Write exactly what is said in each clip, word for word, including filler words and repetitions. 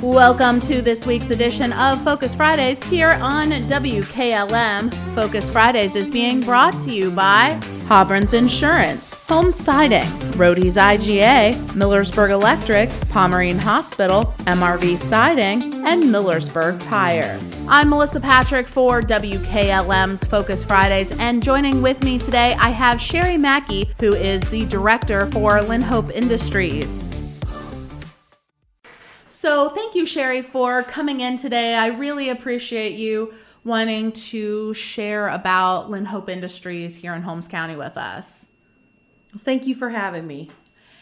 Welcome to this week's edition of Focus Fridays here on W K L M. Focus Fridays is being brought to you by Hobron's Insurance, Home Siding, Rody's I G A, Millersburg Electric, Pomerene Hospital, M R V Siding, and Millersburg Tire. I'm Melissa Patrick for W K L M's Focus Fridays, and joining with me today I have Sherry Mackey, who is the director for Linhope Industries. So thank you, Sherry, for coming in today. I really appreciate you wanting to share about Linhope Industries here in Holmes County with us. Thank you for having me.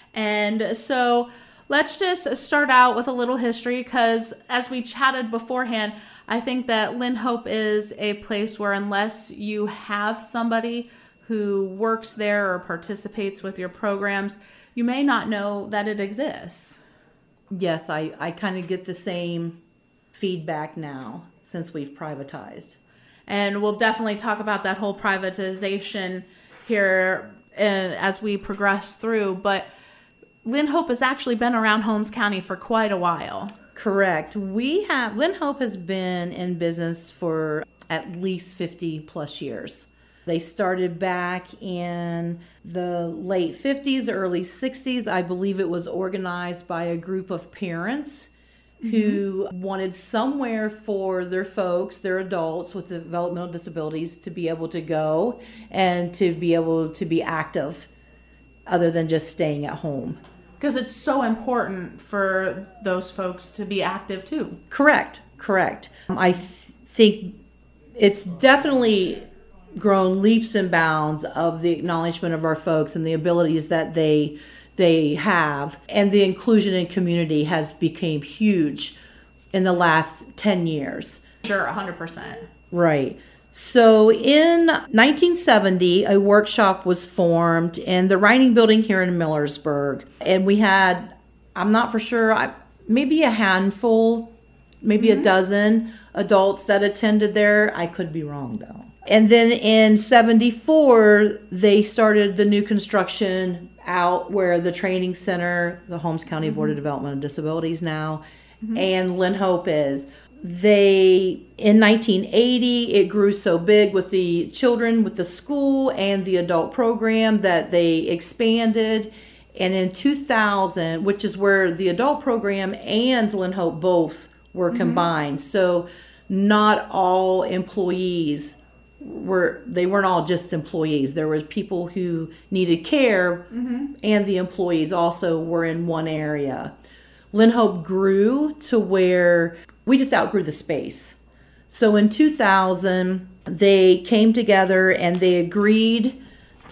And so let's just start out with a little history, because as we chatted beforehand, I think that Linhope is a place where unless you have somebody who works there or participates with your programs, you may not know that it exists. Yes, I, I kind of get the same feedback now since we've privatized. And we'll definitely talk about that whole privatization here uh, as we progress through. But Linhope has actually been around Holmes County for quite a while. Correct. We have, Linhope has been in business for at least fifty plus years. They started back in the late fifties, early sixties. I believe it was organized by a group of parents mm-hmm. who wanted somewhere for their folks, their adults with developmental disabilities, to be able to go and to be able to be active other than just staying at home. Because it's so important for those folks to be active too. Correct, correct. I th- think it's definitely grown leaps and bounds of the acknowledgement of our folks and the abilities that they they have, and the inclusion in community has become huge in the last ten years. Sure, one hundred percent. Right. So in nineteen seventy, a workshop was formed in the Writing Building here in Millersburg, and we had, I'm not for sure, maybe a handful, maybe mm-hmm. a dozen adults that attended there. I could be wrong though. And then in seventy-four, they started the new construction out where the training center, the Holmes County mm-hmm. Board of Development and Disabilities now, mm-hmm. and Linhope is. They, in nineteen eighty, it grew so big with the children, with the school and the adult program that they expanded. And in two thousand, which is where the adult program and Linhope both were mm-hmm. combined. So not all employees were, they weren't all just employees. There were people who needed care mm-hmm. and the employees also were in one area. Linhope grew to where we just outgrew the space. So in two thousand, they came together and they agreed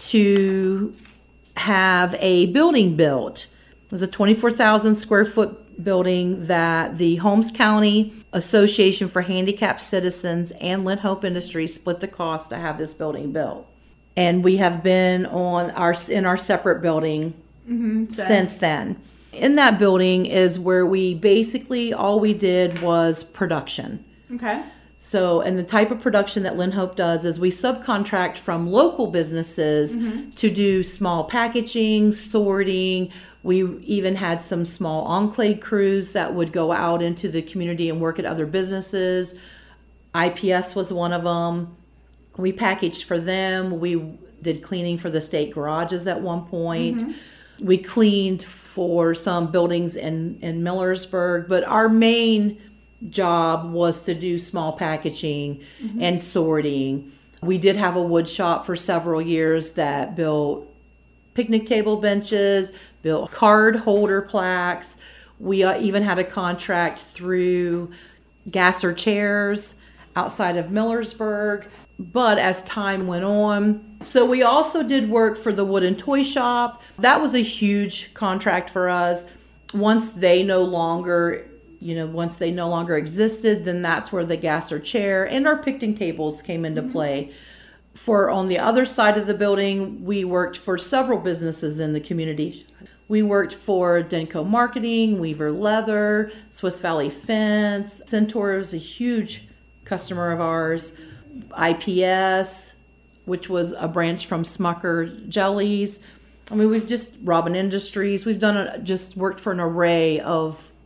to have a building built. It was a twenty-four thousand square foot building that the Holmes County Association for Handicapped Citizens and Linhope Industries split the cost to have this building built. And we have been on our in our separate building mm-hmm, since then. In that building is where we basically, all we did was production. Okay. So, and the type of production that Linhope does is we subcontract from local businesses mm-hmm. to do small packaging, sorting. We even had some small enclave crews that would go out into the community and work at other businesses. I P S was one of them. We packaged for them. We did cleaning for the state garages at one point. Mm-hmm. We cleaned for some buildings in, in Millersburg, but our main job was to do small packaging mm-hmm. and sorting. We did have a wood shop for several years that built picnic table benches, built card holder plaques. We uh, even had a contract through Gasser Chairs outside of Millersburg. But as time went on, so we also did work for the Wooden Toy Shop. That was a huge contract for us. Once they no longer, you know, once they no longer existed, then that's where the Gasser Chair and our picnic tables came into mm-hmm. play. For on the other side of the building, we worked for several businesses in the community. We worked for Denko Marketing, Weaver Leather, Swiss Valley Fence. Centaur was a huge customer of ours. I P S, which was a branch from Smucker Jellies. I mean, we've just, Robin Industries, we've done a, just worked for an array of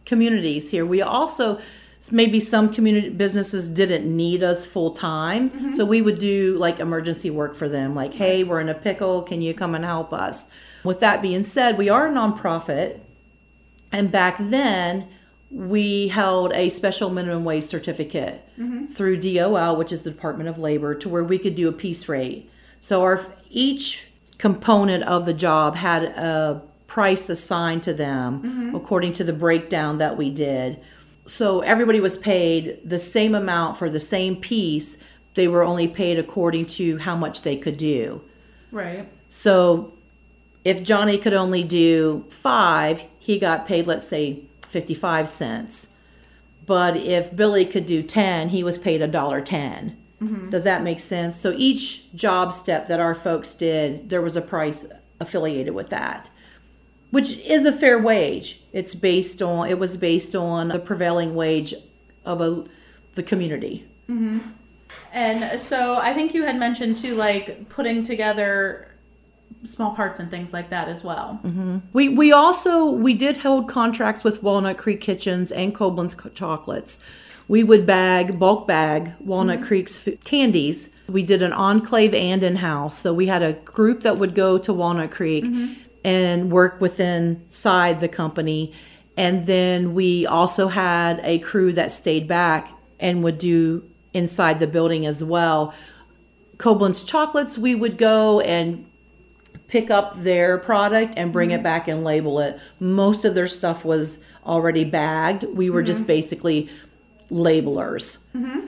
communities here. We also, maybe some community businesses didn't need us full time. Mm-hmm. So we would do like emergency work for them. Like, hey, we're in a pickle. Can you come and help us? With that being said, we are a nonprofit. And back then, we held a special minimum wage certificate mm-hmm. through D O L, which is the Department of Labor, to where we could do a piece rate. So our each component of the job had a price assigned to them mm-hmm. according to the breakdown that we did. So everybody was paid the same amount for the same piece. They were only paid according to how much they could do. Right. So if Johnny could only do five, he got paid, let's say, fifty-five cents. But if Billy could do ten, he was paid one dollar ten. Mm-hmm. Does that make sense? So each job step that our folks did, there was a price affiliated with that, which is a fair wage. It's based on, it was based on the prevailing wage of a, the community. Mm-hmm. And so I think you had mentioned too, like putting together small parts and things like that as well. Mm-hmm. We we also, we did hold contracts with Walnut Creek Kitchens and Koblenz Chocolates. We would bag, bulk bag Walnut mm-hmm. Creek's candies. We did an enclave and in-house. So we had a group that would go to Walnut Creek mm-hmm. and work within inside the company. And then we also had a crew that stayed back and would do inside the building as well. Koblenz Chocolates, we would go and pick up their product and bring mm-hmm. it back and label it. Most of their stuff was already bagged. We were mm-hmm. just basically labelers. Mm-hmm.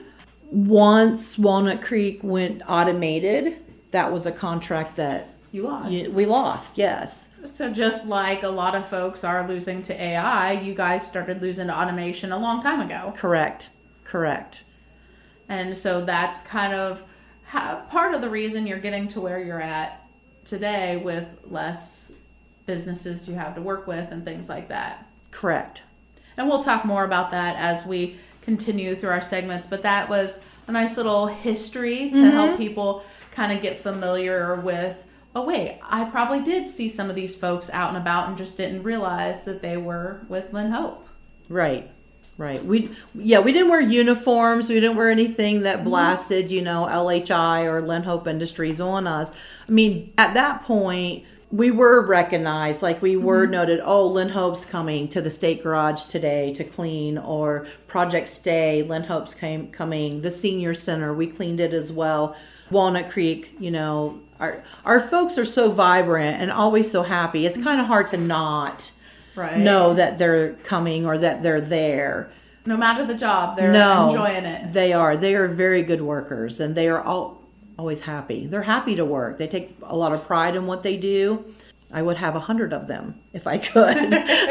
Once Walnut Creek went automated, that was a contract that you lost. We lost, yes. So just like a lot of folks are losing to A I, you guys started losing to automation a long time ago. Correct, correct. And so that's kind of how, part of the reason you're getting to where you're at today with less businesses you have to work with and things like that. Correct. And we'll talk more about that as we continue through our segments, but that was a nice little history to mm-hmm. help people kind of get familiar with, oh wait, I probably did see some of these folks out and about and just didn't realize that they were with Lynn Hope. Right. Right. We yeah, we didn't wear uniforms. We didn't wear anything that blasted, you know, L H I or Lynn Hope Industries on us. I mean, at that point, we were recognized, like we were mm-hmm. noted, oh, Lynn Hope's coming to the State Garage today to clean, or Project Stay, Lynn Hope's came, coming, the Senior Center, we cleaned it as well. Walnut Creek, you know, our our folks are so vibrant and always so happy. It's kind of hard to not right. know that they're coming or that they're there. No matter the job, they're no, enjoying it. They are. They are very good workers, and they are all always happy. They're happy to work. They take a lot of pride in what they do. I would have a hundred of them if I could.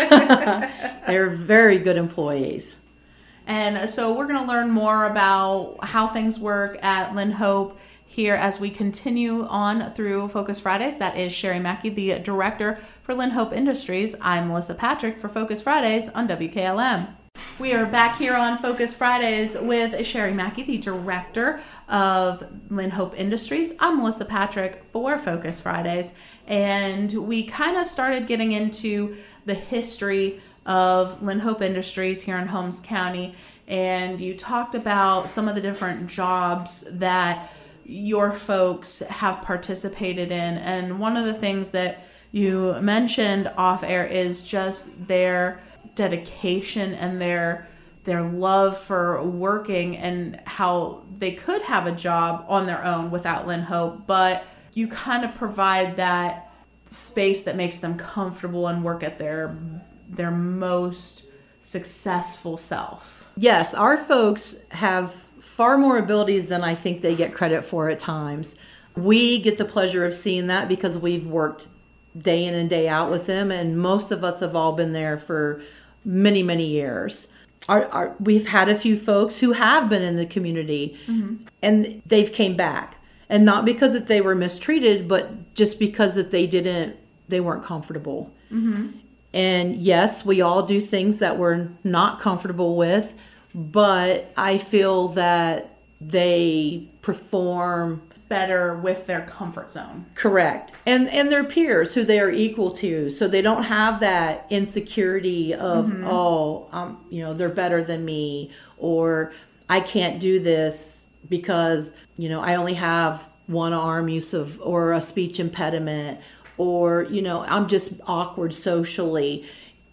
They're very good employees. And so we're going to learn more about how things work at Lynn Hope here as we continue on through Focus Fridays. That is Sherry Mackey, the director for Lynn Hope Industries. I'm Melissa Patrick for Focus Fridays on W K L M. We are back here on Focus Fridays with Sherry Mackey, the director of Lynn Hope Industries. I'm Melissa Patrick for Focus Fridays, and we kind of started getting into the history of Lynn Hope Industries here in Holmes County, and you talked about some of the different jobs that your folks have participated in, and one of the things that you mentioned off air is just their dedication and their their love for working, and how they could have a job on their own without Lynn Hope, but you kind of provide that space that makes them comfortable and work at their their most successful self. Yes, our folks have far more abilities than I think they get credit for at times. We get the pleasure of seeing that because we've worked day in and day out with them, and most of us have all been there for many, many years. Our, our, we've had a few folks who have been in the community mm-hmm. and they've came back, and not because that they were mistreated, but just because that they didn't, they weren't comfortable. Mm-hmm. And yes, we all do things that we're not comfortable with, but I feel that they perform better with their comfort zone. Correct. And and their peers who they are equal to. So they don't have that insecurity of, mm-hmm. oh, um, you know, they're better than me, or I can't do this because, you know, I only have one arm use of, or a speech impediment, or, you know, I'm just awkward socially.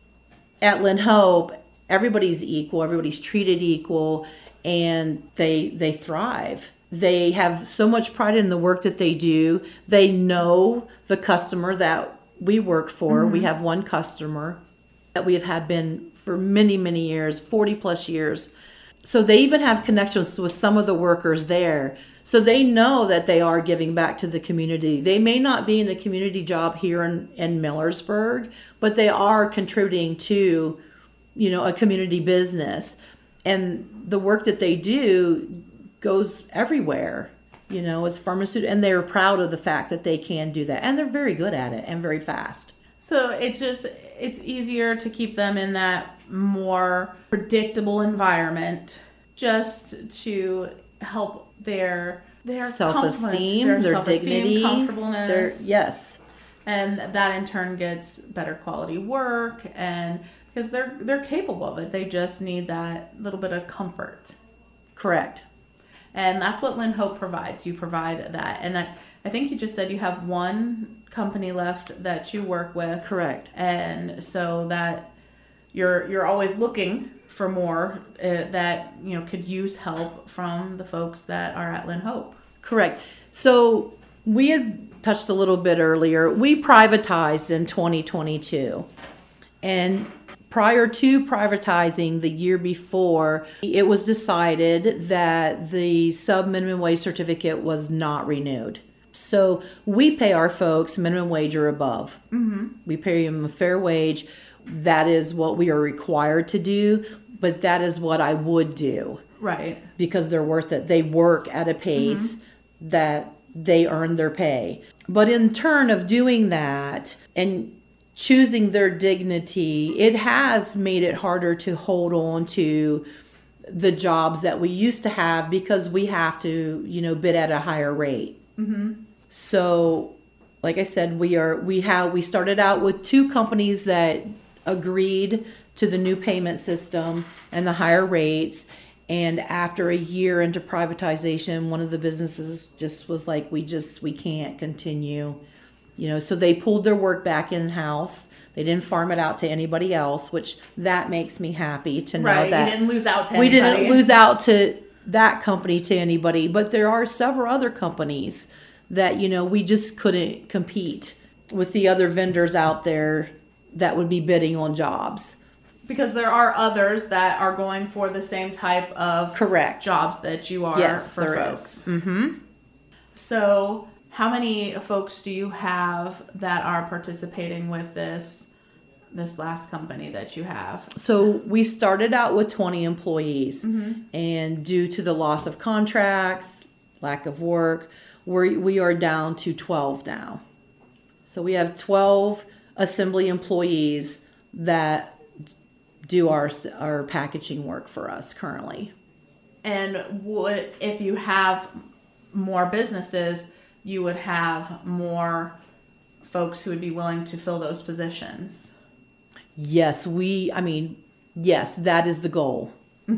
At Lynn Hope, everybody's equal, everybody's treated equal, and they they thrive. They have so much pride in the work that they do. They know the customer that we work for. Mm-hmm. We have one customer that we have had been for many, many years, forty plus years. So they even have connections with some of the workers there. So they know that they are giving back to the community. They may not be in a community job here in, in Millersburg, but they are contributing to, you know, a community business. And the work that they do goes everywhere, you know, it's pharmaceutical, and they're proud of the fact that they can do that, and they're very good at it and very fast. So it's just, it's easier to keep them in that more predictable environment, just to help their their self-esteem, their, their self-esteem, dignity, comfortableness, their, yes, and that in turn gets better quality work, and because they're they're capable of it, they just need that little bit of comfort. Correct. And that's what Lynn Hope provides. You provide that. And I, I think you just said you have one company left that you work with. Correct. And so that you're you're always looking for more uh, that, you know, could use help from the folks that are at Lynn Hope. Correct. So we had touched a little bit earlier. We privatized in twenty twenty-two. And prior to privatizing the year before, it was decided that the sub-minimum wage certificate was not renewed. So we pay our folks minimum wage or above. Mm-hmm. We pay them a fair wage. That is what we are required to do, but that is what I would do. Right. Because they're worth it. They work at a pace mm-hmm. that they earn their pay. But in turn of doing that and choosing their dignity, it has made it harder to hold on to the jobs that we used to have because we have to, you know, bid at a higher rate. Mm-hmm. So, like I said, we are we have we started out with two companies that agreed to the new payment system and the higher rates. And after a year into privatization, one of the businesses just was like, we just we can't continue. You know, so they pulled their work back in-house. They didn't farm it out to anybody else, which that makes me happy to know right, that you didn't lose out to we anybody. didn't lose out to that company to anybody. But there are several other companies that, you know, we just couldn't compete with the other vendors out there that would be bidding on jobs. Because there are others that are going for the same type of correct jobs that you are yes, for there folks. Is. Mm-hmm. So how many folks do you have that are participating with this this last company that you have? So we started out with twenty employees, mm-hmm. and due to the loss of contracts, lack of work, we we are down to twelve now. So we have twelve assembly employees that do our our packaging work for us currently. And would if you have more businesses, you would have more folks who would be willing to fill those positions. Yes, we, I mean, yes, that is the goal.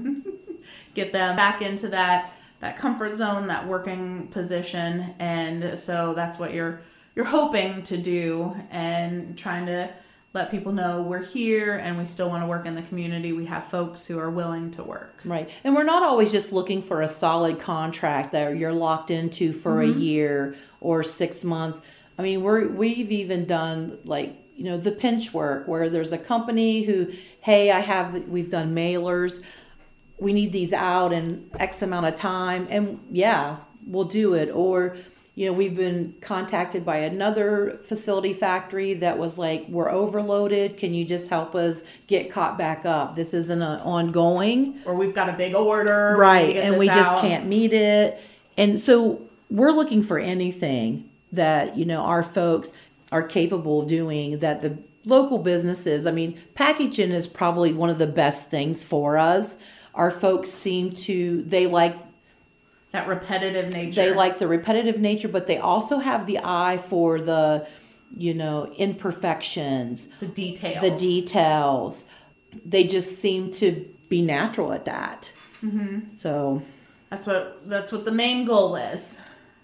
Get them back into that, that comfort zone, that working position. And so that's what you're, you're hoping to do, and trying to let people know we're here and we still want to work in the community. We have folks who are willing to work. Right. And we're not always just looking for a solid contract that you're locked into for mm-hmm. a year or six months. I mean, we're, we've even done like, you know, the pinch work where there's a company who, hey, I have, we've done mailers. We need these out in X amount of time. And yeah, we'll do it. Or, you know, we've been contacted by another facility factory that was like, we're overloaded. Can you just help us get caught back up? This isn't an ongoing. Or we've got a big order. Right. And we just out. can't meet it. And so we're looking for anything that, you know, our folks are capable of doing, that the local businesses, I mean, packaging is probably one of the best things for us. Our folks seem to, they like That repetitive nature. They like the repetitive nature, but they also have the eye for the, you know, imperfections. The details. The details. They just seem to be natural at that. Mm-hmm. So that's what that's what the main goal is.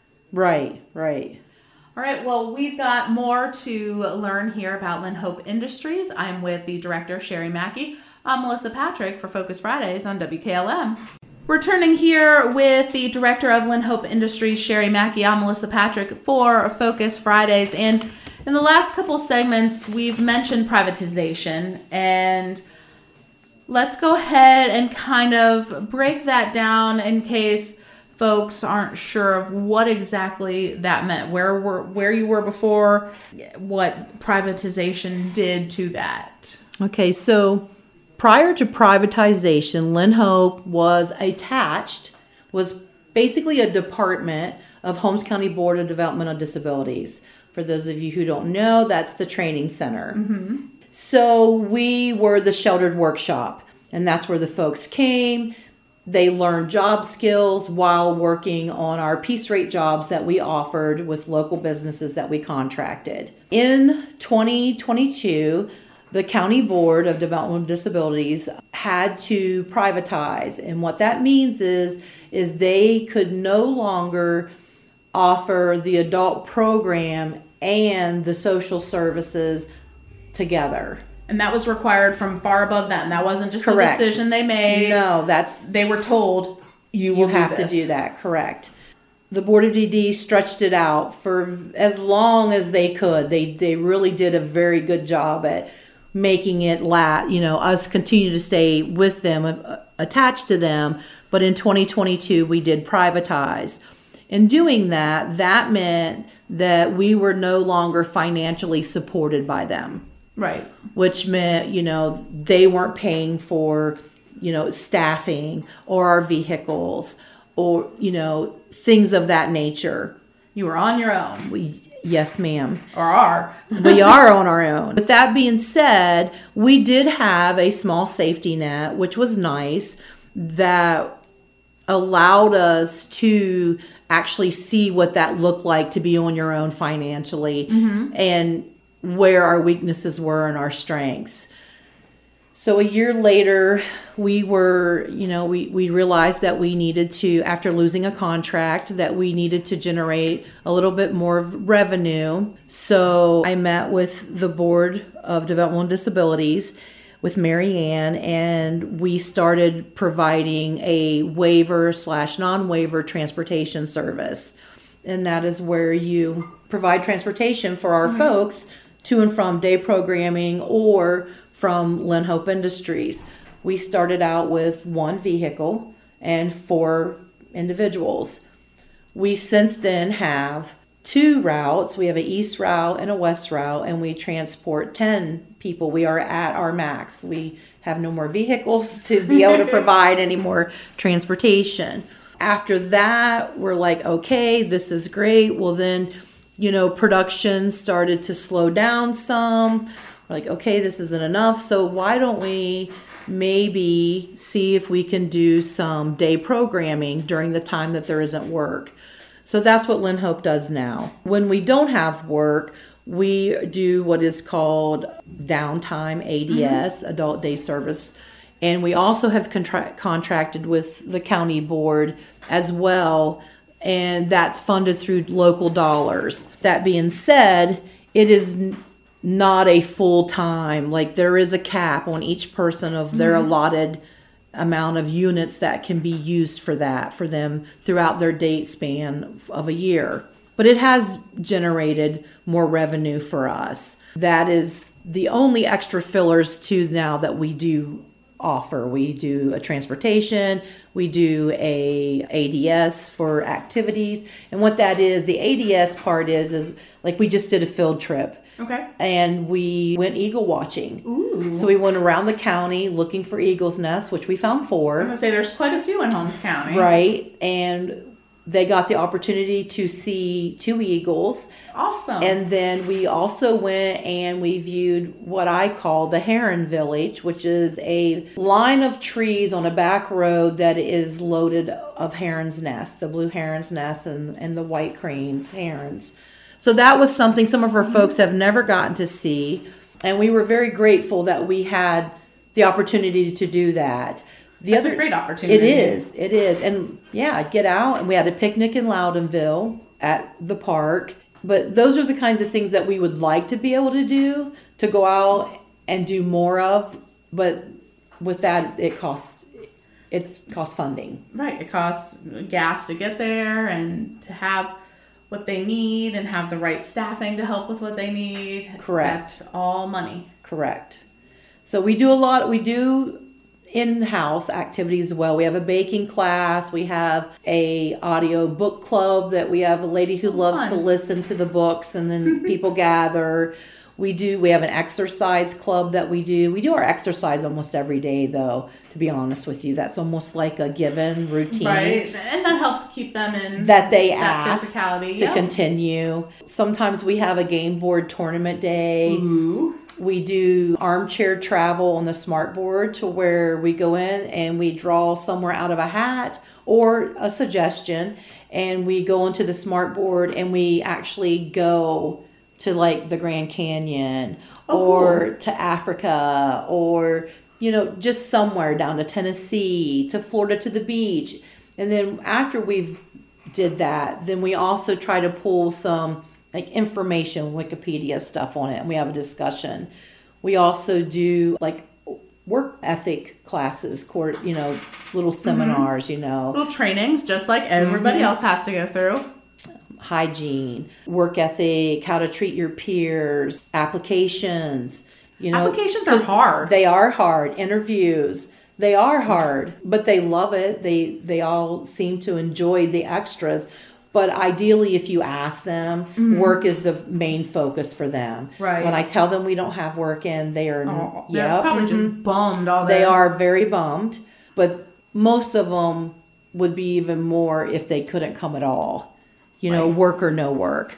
Right, right. All right, well, we've got more to learn here about Lynn Hope Industries. I'm with the director, Sherry Mackey. I'm Melissa Patrick for Focus Fridays on W K L M. Returning here with the director of Lynn Hope Industries, Sherry Mackey. I'm Melissa Patrick for Focus Fridays. And in the last couple segments, we've mentioned privatization. And let's go ahead and kind of break that down in case folks aren't sure of what exactly that meant, where were where you were before, what privatization did to that. Okay, so prior to privatization, Lynn Hope was attached, was basically a department of Holmes County Board of Developmental Disabilities. For those of you who don't know, that's the training center. Mm-hmm. So we were the sheltered workshop, and that's where the folks came. They learned job skills while working on our piece rate jobs that we offered with local businesses that we contracted. In twenty twenty-two, the County Board of Developmental Disabilities had to privatize. And what that means is, is they could no longer offer the adult program and the social services together. And that was required from far above them. That wasn't just Correct. a decision they made. No, that's... They were told, You will will have do to do that, correct. The Board of D D stretched it out for as long as they could. They they really did a very good job at making it la you know, us continue to stay with them, uh, attached to them. But in twenty twenty-two, we did privatize. In doing that, that meant that we were no longer financially supported by them. Right. Which meant, you know, they weren't paying for, you know, staffing or our vehicles or, you know, things of that nature. You were on your own. We, yes, ma'am. Or are. We are on our own. With that being said, we did have a small safety net, which was nice, that allowed us to actually see what that looked like to be on your own financially. Mm-hmm. And where our weaknesses were and our strengths. So a year later, we were, you know, we, we realized that we needed to, after losing a contract, that we needed to generate a little bit more revenue. So I met with the Board of Developmental Disabilities with Mary Ann, and we started providing a waiver slash non-waiver transportation service. And that is where you provide transportation for our mm-hmm. folks to and from day programming or from Lynn Hope Industries. We started out with one vehicle and four individuals. We since then have two routes. We have an east route and a west route, and we transport ten people. We are at our max. We have no more vehicles to be able to provide any more transportation. After that, we're like, okay, this is great. Well, then, you know, production started to slow down some. We're like, okay, this isn't enough. So why don't we maybe see if we can do some day programming during the time that there isn't work? So that's what Lynn Hope does now. When we don't have work, we do what is called downtime A D S, mm-hmm. Adult Day Service. And we also have contra- contracted with the county board as well, and that's funded through local dollars. That being said, it is n- not a full-time, like there is a cap on each person of their mm-hmm. allotted amount of units that can be used for that, for them throughout their date span of a year. But it has generated more revenue for us. That is the only extra fillers to now that we do offer. We do a transportation, we do a A D S for activities. And what that is, the A D S part is, is like we just did a field trip. Okay. And we went eagle watching. Ooh. So we went around the county looking for eagle's nests, which we found four. I was going to say, there's quite a few in Holmes County. Right. And they got the opportunity to see two eagles. Awesome. And then we also went and we viewed what I call the Heron Village, which is a line of trees on a back road that is loaded of heron's nests, the blue heron's nest and, and the white crane's herons. So that was something some of our mm-hmm. folks have never gotten to see. And we were very grateful that we had the opportunity to do that. The That's other, a great opportunity. It is. It is. And yeah, get out. And we had a picnic in Loudonville at the park. But those are the kinds of things that we would like to be able to do, to go out and do more of. But with that, it costs, it's costs funding. Right. It costs gas to get there and to have what they need and have the right staffing to help with what they need. Correct. That's all money. Correct. So we do a lot. We do in-house activities as well. We have a baking class. We have a audio book club that we have a lady who loves Fun. to listen to the books, and then people gather. We do. We have an exercise club that we do. We do our exercise almost every day, though, to be honest with you. That's almost like a given routine. Right. And that helps keep them in that they that asked physicality. to Yep. continue. Sometimes we have a game board tournament day. Ooh. We do armchair travel on the smart board, to where we go in and we draw somewhere out of a hat or a suggestion, and we go into the smart board and we actually go to like the Grand Canyon oh, or cool. to Africa, or, you know, just somewhere down to Tennessee, to Florida, to the beach. And then after we've did that, then we also try to pull some like information, Wikipedia stuff on it, and we have a discussion. We also do like work ethic classes, court, you know, little seminars, mm-hmm. you know. Little trainings, just like everybody mm-hmm. else has to go through. Hygiene, work ethic, how to treat your peers, applications, you know. Applications are hard. They are hard. Interviews, they are hard, but they love it. They, they all seem to enjoy the extras. But ideally, if you ask them, mm-hmm. work is the main focus for them. Right. When I tell them we don't have work in, they are oh, they're yep, probably mm-hmm. just bummed all day. They are very bummed, but most of them would be even more if they couldn't come at all. You know, right. work or no work.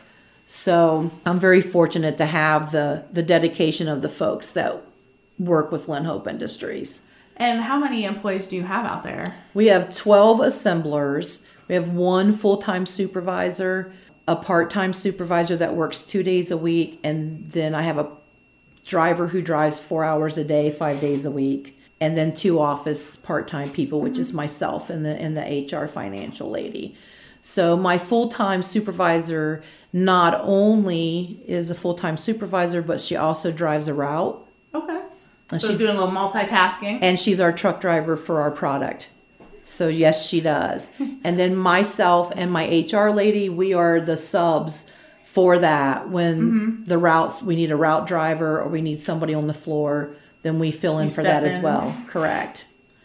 So I'm very fortunate to have the the dedication of the folks that work with Lynn Hope Industries. And how many employees do you have out there? We have twelve assemblers. We have one full-time supervisor, a part-time supervisor that works two days a week, and then I have a driver who drives four hours a day, five days a week, and then two office part-time people, which mm-hmm. is myself and the and the H R financial lady. So my full-time supervisor not only is a full-time supervisor, but she also drives a route. Okay. And so she, doing a little multitasking. And she's our truck driver for our product. So yes, she does. And then myself and my H R lady, we are the subs for that. When mm-hmm. the routes, we need a route driver or we need somebody on the floor, then we fill in you for that in. as well. Correct.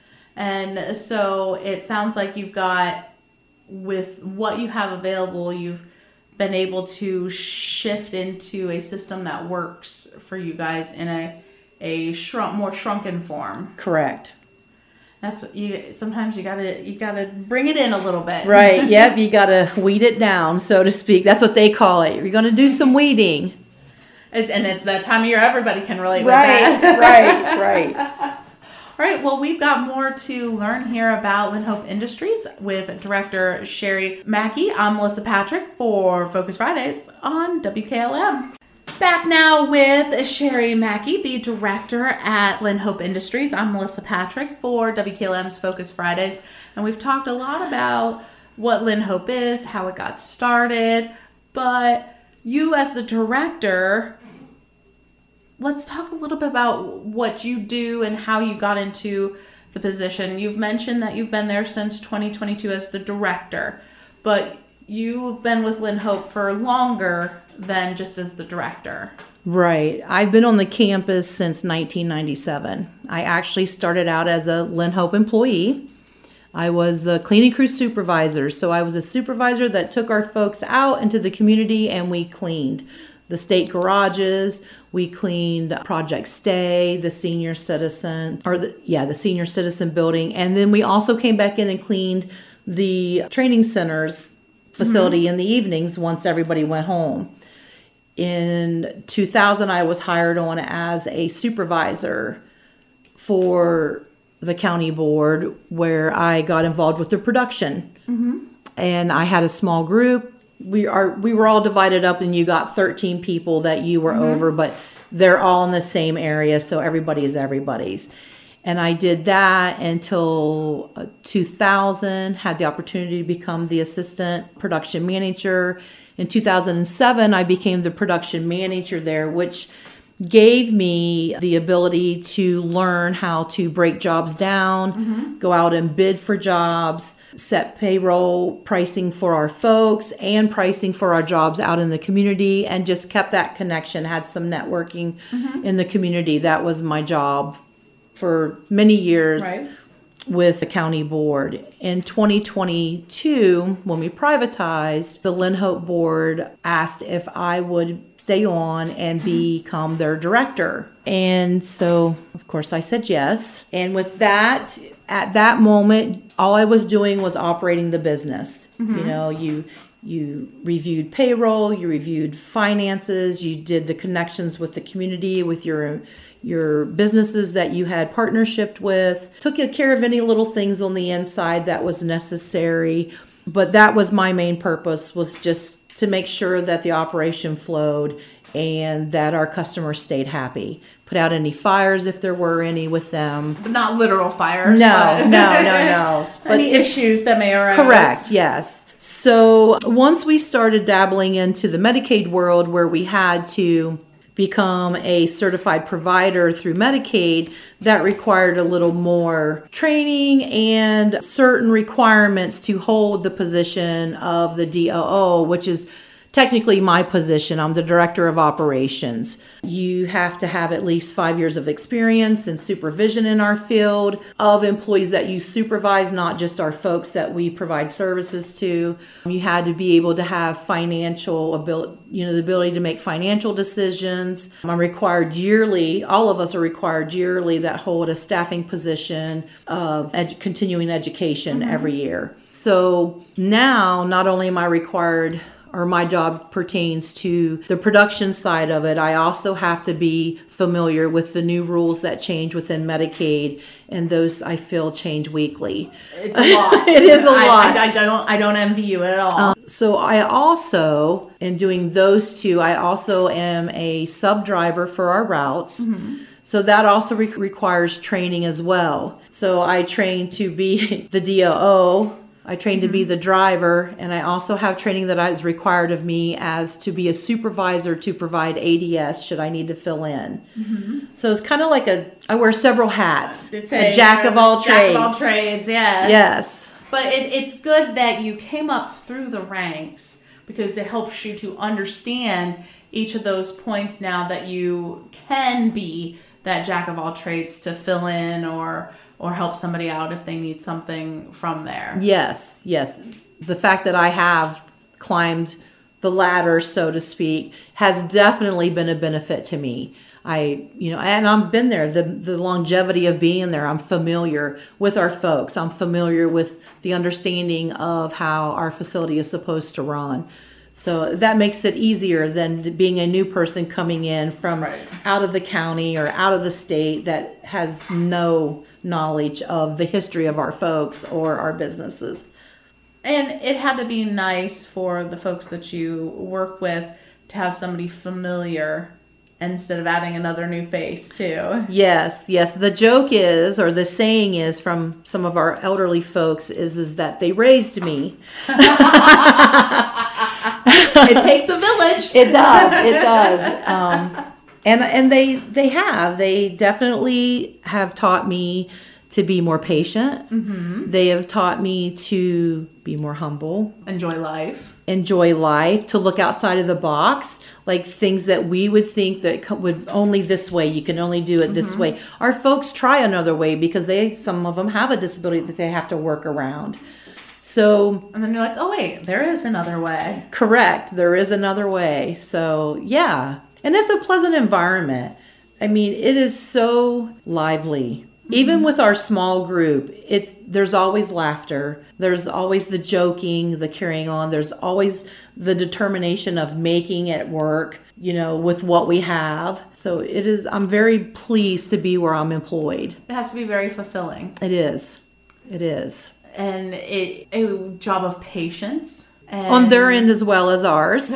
And so it sounds like you've got, with what you have available, you've been able to shift into a system that works for you guys in a, a shrunk, more shrunken form. Correct. That's you. Sometimes you gotta you gotta bring it in a little bit. Right. Yep. You gotta weed it down, so to speak. That's what they call it. You're gonna do some weeding. And, and it's that time of year everybody can relate right, with that. Right. Right. Right. All right. Well, we've got more to learn here about Lynn Hope Industries with Director Sherry Mackey. I'm Melissa Patrick for Focus Fridays on W K L M. Back now with Sherry Mackey, the director at Lynn Hope Industries. I'm Melissa Patrick for W K L M's Focus Fridays, and we've talked a lot about what Lynn Hope is, how it got started, but you as the director, let's talk a little bit about what you do and how you got into the position. You've mentioned that you've been there since twenty twenty-two as the director, but you've been with Lynn Hope for longer than just as the director. Right. I've been on the campus since nineteen ninety-seven. I actually started out as a Lynn Hope employee. I was the cleaning crew supervisor. So I was a supervisor that took our folks out into the community and we cleaned the state garages. We cleaned Project Stay, the senior citizen, or the, yeah, the senior citizen building. And then we also came back in and cleaned the training centers facility mm-hmm. in the evenings once everybody went home. In two thousand, I was hired on as a supervisor for the county board, where I got involved with the production. Mm-hmm. And I had a small group. We are we were all divided up, and you got thirteen people that you were mm-hmm. over, but they're all in the same area, so everybody is everybody's. And I did that until two thousand, had the opportunity to become the assistant production manager. In two thousand seven, I became the production manager there, which gave me the ability to learn how to break jobs down, mm-hmm. go out and bid for jobs, set payroll pricing for our folks and pricing for our jobs out in the community, and just kept that connection, had some networking mm-hmm. in the community. That was my job for many years right. with the county board. In twenty twenty-two, when we privatized, the Lynn Hope board asked if I would stay on and become their director. And so, of course, I said yes. And with that, at that moment, all I was doing was operating the business. Mm-hmm. You know, you you reviewed payroll, you reviewed finances, you did the connections with the community, with your your businesses that you had partnership with, took care of any little things on the inside that was necessary. But that was my main purpose, was just to make sure that the operation flowed and that our customers stayed happy. Put out any fires if there were any with them. But not literal fires. No, but no, no, no. But any if, issues that may arise. Correct, yes. So once we started dabbling into the Medicaid world, where we had to become a certified provider through Medicaid, that required a little more training and certain requirements to hold the position of the D O O, which is technically my position. I'm the director of operations. You have to have at least five years of experience and supervision in our field of employees that you supervise, not just our folks that we provide services to. You had to be able to have financial ability, you know, the ability to make financial decisions. I'm required yearly, all of us are required yearly that hold a staffing position of ed- continuing education mm-hmm. every year. So now, not only am I required, or my job pertains to the production side of it, I also have to be familiar with the new rules that change within Medicaid, and those I feel change weekly. It's a lot. It is a I, lot. I, I don't. I don't envy you at all. Um, so I also, in doing those two, I also am a sub driver for our routes. Mm-hmm. So that also re- requires training as well. So I train to be the D O O. I trained to be the driver, and I also have training that is required of me as to be a supervisor to provide A D S should I need to fill in. Mm-hmm. So it's kind of like a, I wear several hats. It's a, a jack of all jack trades. Jack of all trades, yes. Yes. But it, it's good that you came up through the ranks, because it helps you to understand each of those points now that you can be that jack of all trades to fill in or or help somebody out if they need something from there. Yes, yes. The fact that I have climbed the ladder, so to speak, has definitely been a benefit to me. I, you know, and I've been there, the, the longevity of being there. I'm familiar with our folks. I'm familiar with the understanding of how our facility is supposed to run. So that makes it easier than being a new person coming in from right. out of the county or out of the state that has no knowledge of the history of our folks or our businesses. And it had to be nice for the folks that you work with to have somebody familiar instead of adding another new face too. Yes, yes. The joke is, or the saying is from some of our elderly folks is, is that they raised me. It takes a village. It does. It does. Um, and and they they have. They definitely have taught me to be more patient. Mm-hmm. They have taught me to be more humble. Enjoy life. Enjoy life. To look outside of the box. Like things that we would think that would only this way. You can only do it this mm-hmm. way. Our folks try another way because they some of them have a disability that they have to work around. So, and then you're like, oh wait, there is another way. Correct. There is another way. So yeah. And it's a pleasant environment. I mean, it is so lively. Even with our small group, it's there's always laughter. There's always the joking, the carrying on. There's always the determination of making it work, you know, with what we have. So it is, I'm very pleased to be where I'm employed. It has to be very fulfilling. It is. It is. And it, a job of patience. And on their end as well as ours.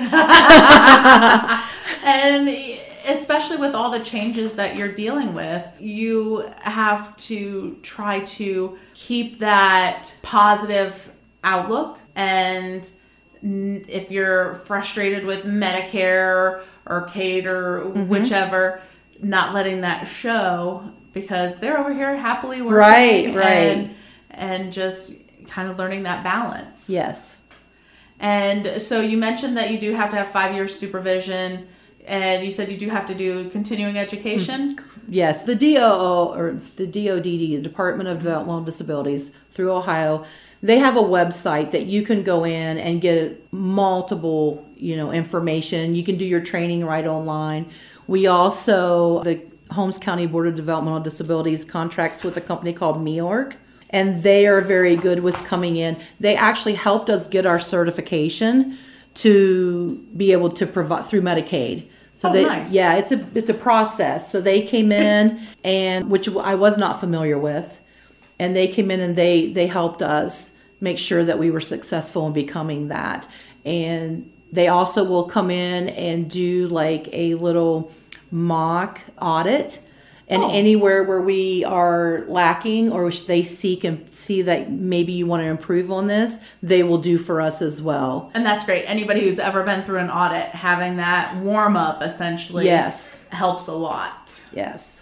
And especially with all the changes that you're dealing with, you have to try to keep that positive outlook. And if you're frustrated with Medicare or Kate or mm-hmm. whichever, not letting that show, because they're over here happily working. Right, right. And, and just kind of learning that balance. Yes. And so you mentioned that you do have to have five years supervision, and you said you do have to do continuing education. Yes, the D O O or the D O D D, the Department of Developmental Disabilities through Ohio, they have a website that you can go in and get multiple, you know, information. You can do your training right online. We also, the Holmes County Board of Developmental Disabilities contracts with a company called MEORG. And they are very good with coming in. They actually helped us get our certification to be able to provide through Medicaid. So oh, they, nice. Yeah, it's a it's a process. So they came in and which I was not familiar with, and they came in and they they helped us make sure that we were successful in becoming that. And they also will come in and do like a little mock audit. And oh. anywhere where we are lacking or they seek and see that maybe you want to improve on this, they will do for us as well. And that's great. Anybody who's ever been through an audit, having that warm up essentially yes. helps a lot. Yes.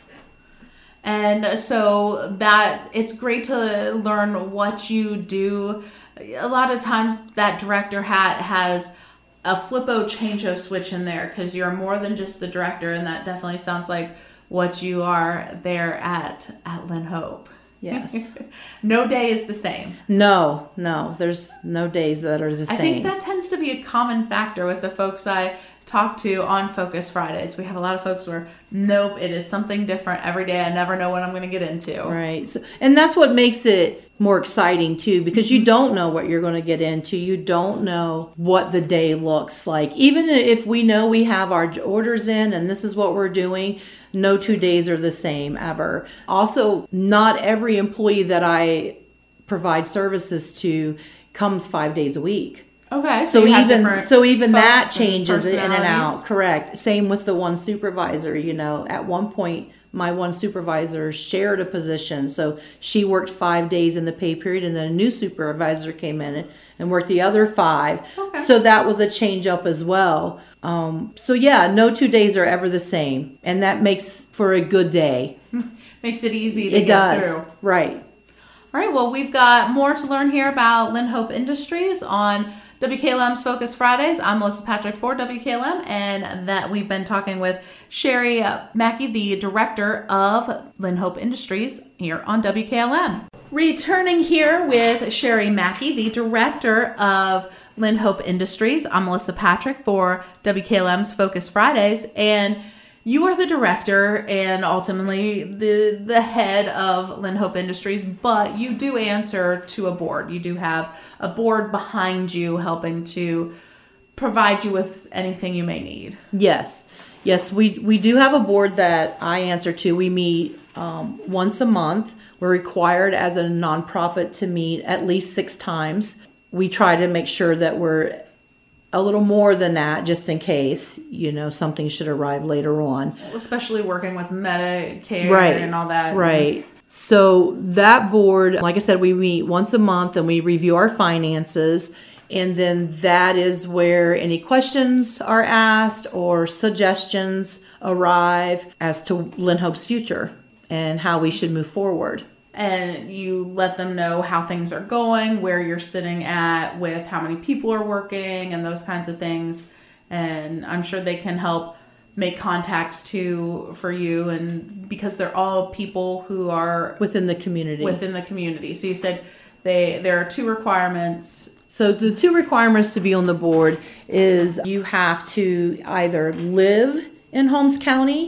And so that it's great to learn what you do. A lot of times that director hat has a flippo changeo switch in there because you're more than just the director, and that definitely sounds like what you are there at at Lynn Hope. Yes. No day is the same. No, no. There's no days that are the same. I think that tends to be a common factor with the folks I talk to on Focus Fridays. We have a lot of folks where, nope, it is something different every day. I never know what I'm going to get into. Right. So, and that's what makes it more exciting too, because you don't know what you're going to get into. You don't know what the day looks like. Even if we know we have our orders in and this is what we're doing, no two days are the same ever. Also, not every employee that I provide services to comes five days a week. Okay, so, so even so even that changes and in and out. Correct. Same with the one supervisor. You know, at one point, my one supervisor shared a position, so she worked five days in the pay period, and then a new supervisor came in and worked the other five. Okay. So that was a change up as well. Um, so yeah, no two days are ever the same, and that makes for a good day. Makes it easy to it get does. through. Right. All right. Well, we've got more to learn here about Lynn Hope Industries on W K L M's Focus Fridays. I'm Melissa Patrick for W K L M, and that we've been talking with Sherry Mackey, the director of Lynn Hope Industries here on W K L M. Returning here with Sherry Mackey, the director of Lynn Hope Industries. I'm Melissa Patrick for W K L M's Focus Fridays, and you are the director and ultimately the the head of Lynn Hope Industries, but you do answer to a board. You do have a board behind you helping to provide you with anything you may need. Yes. Yes, we, we do have a board that I answer to. We meet um, once a month. We're required as a nonprofit to meet at least six times. We try to make sure that we're a little more than that, just in case, you know, something should arrive later on. Especially working with Medicare right. and all that. Right. So that board, like I said, we meet once a month and we review our finances. And then that is where any questions are asked or suggestions arrive as to Lynn Hope's future and how we should move forward. And you let them know how things are going, where you're sitting at with how many people are working and those kinds of things. And I'm sure they can help make contacts too for you, and because they're all people who are within the community. Within the community. So you said they there are two requirements. So the two requirements to be on the board is you have to either live in Holmes County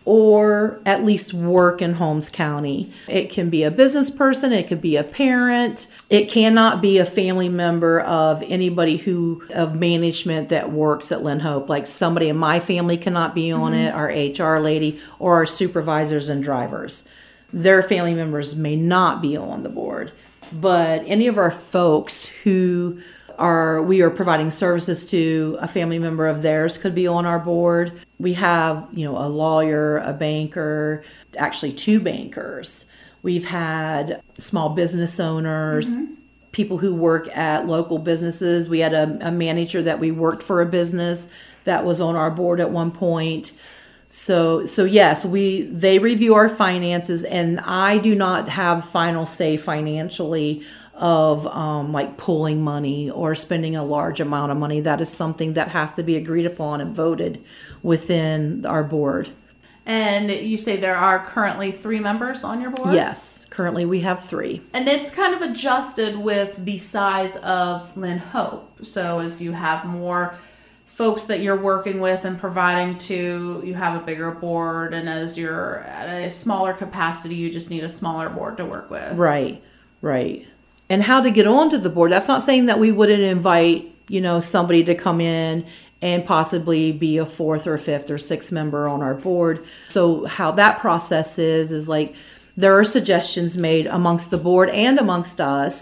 or at least work in Holmes County. It can be a business person, it could be a parent. It cannot be a family member of anybody who of management that works at Lynn Hope. Like somebody in my family cannot be on mm-hmm. it, our H R lady, or our supervisors and drivers. Their family members may not be on the board. But any of our folks who are we are providing services to, a family member of theirs could be on our board. We have, you know, a lawyer, a banker, actually two bankers. We've had small business owners, mm-hmm. people who work at local businesses. We had a, a manager that we worked for a business that was on our board at one point. So, so yes, we they review our finances, and I do not have final say financially of um, like pulling money or spending a large amount of money. That is something that has to be agreed upon and voted within our board. And you say there are currently three members on your board? Yes, currently we have three. And it's kind of adjusted with the size of Lynn Hope. So as you have more folks that you're working with and providing to, you have a bigger board, and as you're at a smaller capacity, you just need a smaller board to work with. Right, right. And how to get onto the board. That's not saying that we wouldn't invite, you know, somebody to come in and possibly be a fourth or fifth or sixth member on our board. So how that process is, is like there are suggestions made amongst the board and amongst us.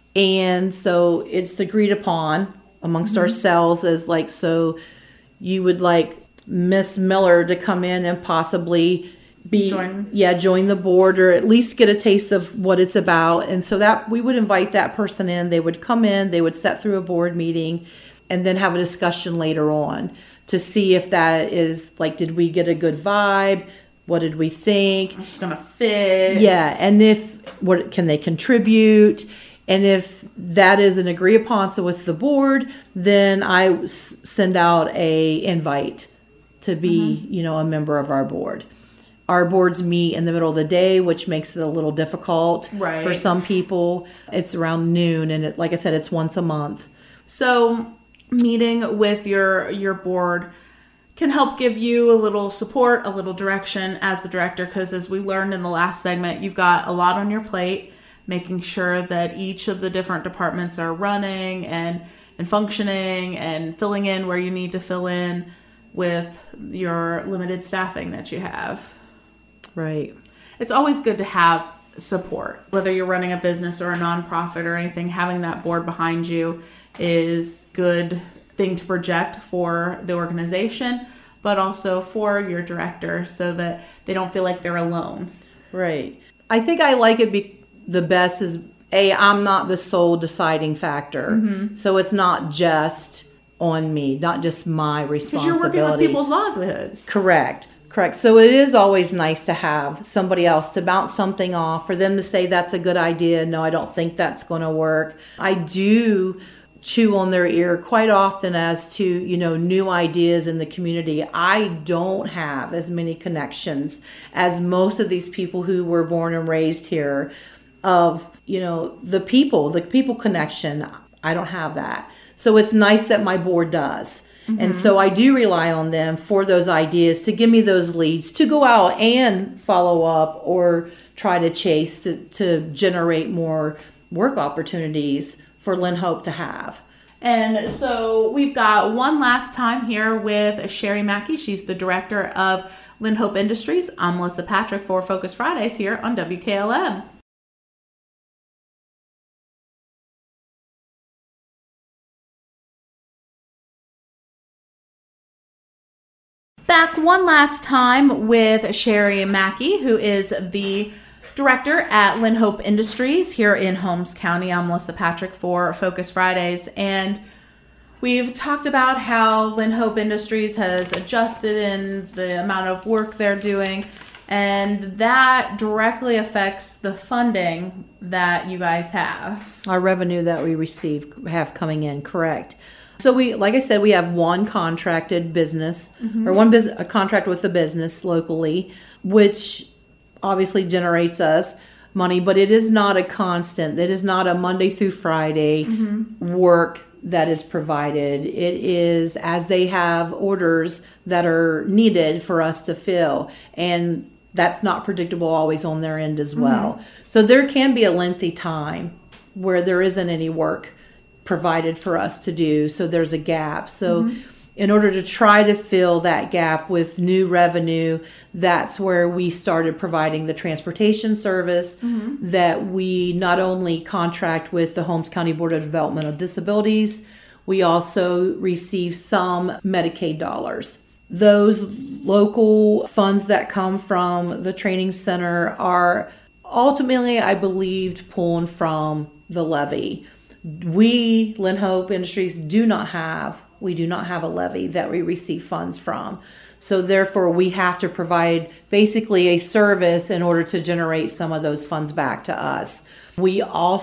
And so it's agreed upon amongst mm-hmm. ourselves as like, so you would like Miss Miller to come in and possibly be join. yeah join the board, or at least get a taste of what it's about. And so that we would invite that person in. They would come in, they would sit through a board meeting, and then have a discussion later on to see if that is like, did we get a good vibe? What did we think? It's gonna fit. Yeah, and if what can they contribute? And if that is an agree upon so with the board, then I s- send out a invite to be mm-hmm. you know a member of our board. Our boards meet in the middle of the day, which makes it a little difficult right. for some people. It's around noon, and it, like I said, it's once a month. So meeting with your your board can help give you a little support, a little direction as the director, because as we learned in the last segment, you've got a lot on your plate, making sure that each of the different departments are running and, and functioning and filling in where you need to fill in with your limited staffing that you have. Right. It's always good to have support, whether you're running a business or a nonprofit or anything. Having that board behind you is good thing to project for the organization, but also for your director, so that they don't feel like they're alone. Right. I think I like it be the best is a I'm not the sole deciding factor, mm-hmm. so it's not just on me, not just my responsibility. Because you're working with people's livelihoods. Correct. Correct. So it is always nice to have somebody else to bounce something off, for them to say that's a good idea. No, I don't think that's going to work. I do chew on their ear quite often as to, you know, new ideas in the community. I don't have as many connections as most of these people who were born and raised here of, you know, the people, the people connection. I don't have that. So it's nice that my board does. Mm-hmm. And so I do rely on them for those ideas, to give me those leads, to go out and follow up or try to chase to, to generate more work opportunities for Lynn Hope to have. And so we've got one last time here with Sherry Mackey. She's the director of Lynn Hope Industries. I'm Melissa Patrick for Focus Fridays here on W K L M. Back one last time with Sherry Mackey, who is the director at Lynn Hope Industries here in Holmes County. I'm Melissa Patrick for Focus Fridays, and we've talked about how Lynn Hope Industries has adjusted in the amount of work they're doing, and that directly affects the funding that you guys have. Our revenue that we receive have coming in, correct. So we, like I said, we have one contracted business, mm-hmm. or one business, a contract with a business locally, which obviously generates us money, but it is not a constant. It is not a Monday through Friday mm-hmm. work that is provided. It is as they have orders that are needed for us to fill. And that's not predictable always on their end as well. Mm-hmm. So there can be a lengthy time where there isn't any work provided for us to do. So there's a gap. So mm-hmm. in order to try to fill that gap with new revenue, that's where we started providing the transportation service mm-hmm. that we not only contract with the Holmes County Board of Developmental Disabilities, we also receive some Medicaid dollars. Those local funds that come from the training center are ultimately, I believed, pulling from the levy. We, Lynn Hope Industries, do not have We do not have a levy that we receive funds from. So therefore, we have to provide basically a service in order to generate some of those funds back to us. We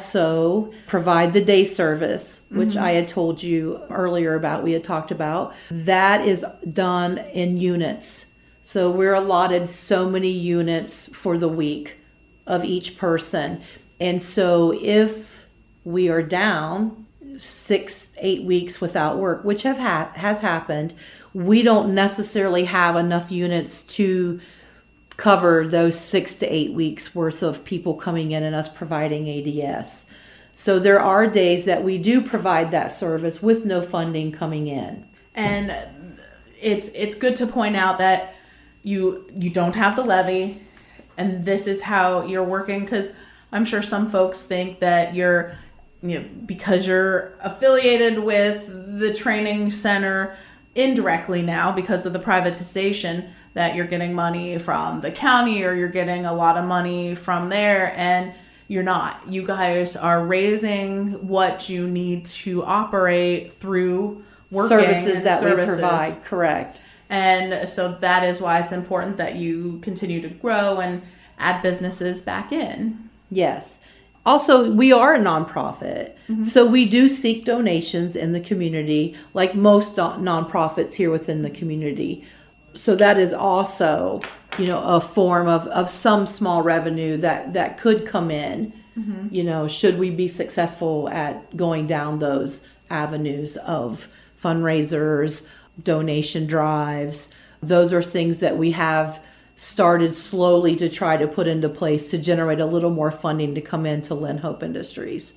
also provide the day service, which mm-hmm. I had told you earlier about, we had talked about. That is done in units. So we're allotted so many units for the week of each person. And so if we are down six, eight weeks without work, which have ha- has happened, we don't necessarily have enough units to cover those six to eight weeks worth of people coming in and us providing A D S. So there are days that we do provide that service with no funding coming in. And it's it's good to point out that you you don't have the levy, and this is how you're working, because I'm sure some folks think that you're You know, because you're affiliated with the training center indirectly now because of the privatization, that you're getting money from the county or you're getting a lot of money from there, and you're not. You guys are raising what you need to operate through working services that services. we provide, correct. And so that is why it's important that you continue to grow and add businesses back in. Yes. Also, we are a nonprofit, mm-hmm. so we do seek donations in the community, like most nonprofits here within the community. So that is also, you know, a form of, of some small revenue that, that could come in, mm-hmm. you know, should we be successful at going down those avenues of fundraisers, donation drives. Those are things that we have started slowly to try to put into place to generate a little more funding to come into Lynn Hope Industries.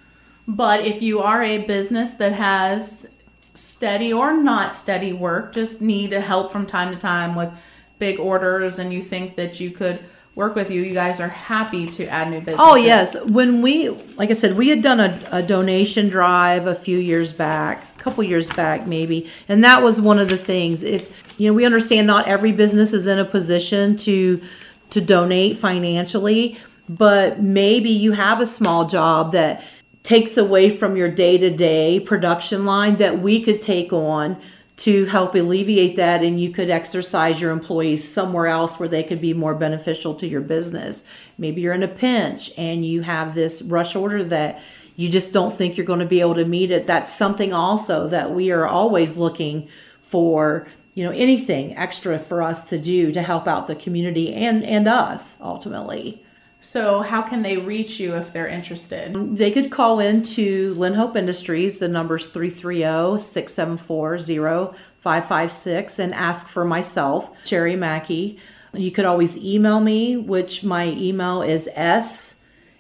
But if you are a business that has steady or not steady work, just need help from time to time with big orders, and you think that you could work with you, you guys are happy to add new businesses. Oh, yes. When we, like I said, we had done a, a donation drive a few years back, a couple years back maybe, and that was one of the things. If you know, we understand not every business is in a position to to donate financially, but maybe you have a small job that takes away from your day-to-day production line that we could take on to help alleviate that, and you could exercise your employees somewhere else where they could be more beneficial to your business. Maybe you're in a pinch and you have this rush order that you just don't think you're going to be able to meet it. That's something also that we are always looking for, you know, anything extra for us to do to help out the community and, and us ultimately. So how can they reach you if they're interested? They could call in to Lynn Hope Industries. The number's three three zero, six seven four, zero five five six, and ask for myself, Sherry Mackey. You could always email me, which my email is s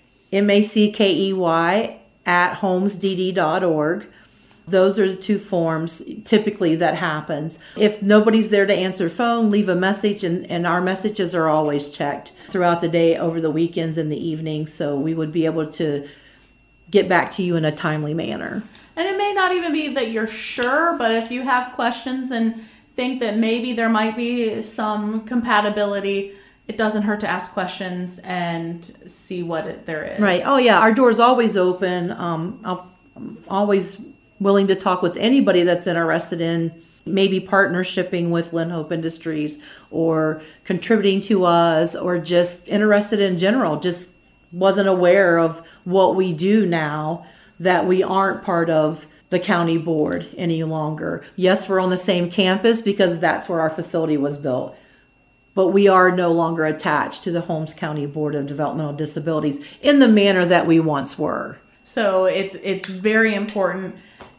m a c k e y at holmesdd dot org. Those are the two forms typically that happens. If nobody's there to answer phone, leave a message, and, and our messages are always checked throughout the day, over the weekends and the evening, so we would be able to get back to you in a timely manner. And it may not even be that you're sure, but if you have questions and think that maybe there might be some compatibility, it doesn't hurt to ask questions and see what it, there is. Right. Oh, yeah. Our door's always open. Um, I'll, I'm always willing to talk with anybody that's interested in maybe partnershiping with Lynn Hope Industries or contributing to us, or just interested in general, just wasn't aware of what we do now that we aren't part of the county board any longer. Yes, we're on the same campus because that's where our facility was built, but we are no longer attached to the Holmes County Board of Developmental Disabilities in the manner that we once were. So it's it's very important.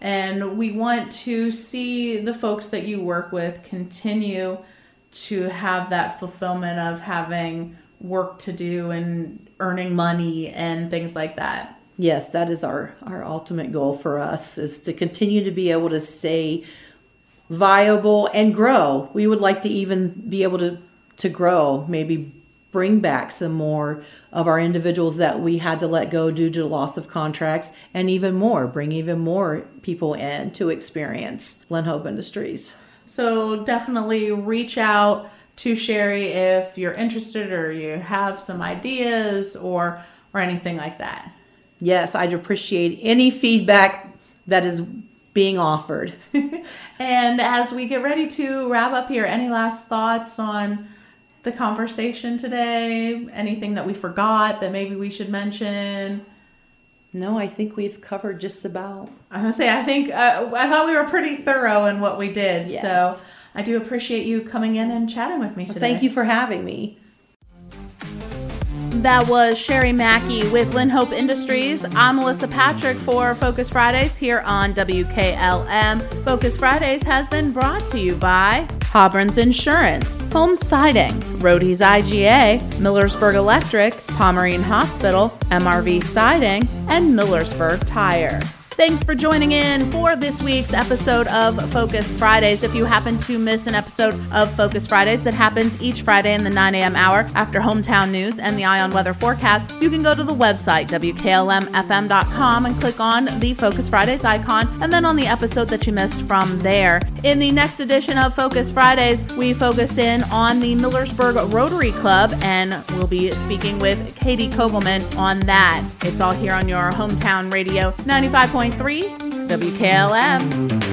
And we want to see the folks that you work with continue to have that fulfillment of having work to do and earning money and things like that. Yes, that is our, our ultimate goal for us, is to continue to be able to stay viable and grow. We would like to even be able to, to grow, maybe bring back some more of our individuals that we had to let go due to loss of contracts, and even more, bring even more people in to experience Glen Hope Industries. So definitely reach out to Sherry if you're interested or you have some ideas or or anything like that. Yes, I'd appreciate any feedback that is being offered. And as we get ready to wrap up here, any last thoughts on the conversation today? Anything that we forgot that maybe we should mention? No, I think we've covered just about. I was going to say, I think, uh, I thought we were pretty thorough in what we did. Yes. So I do appreciate you coming in and chatting with me today. Well, thank you for having me. That was Sherry Mackey with Glen Hope Industries. I'm Melissa Patrick for Focus Fridays here on W K L M. Focus Fridays has been brought to you by Hobron's Insurance, Home Siding, Rody's I G A, Millersburg Electric, Pomerene Hospital, M R V Siding, and Millersburg Tire. Thanks for joining in for this week's episode of Focus Fridays. If you happen to miss an episode of Focus Fridays that happens each Friday in the nine a.m. hour after hometown news and the Eye on Weather forecast, you can go to the website, W K L M F M dot com, and click on the Focus Fridays icon, and then on the episode that you missed from there. In the next edition of Focus Fridays, we focus in on the Millersburg Rotary Club, and we'll be speaking with Katie Kogelman on that. It's all here on your hometown radio, ninety-five point three W K L M.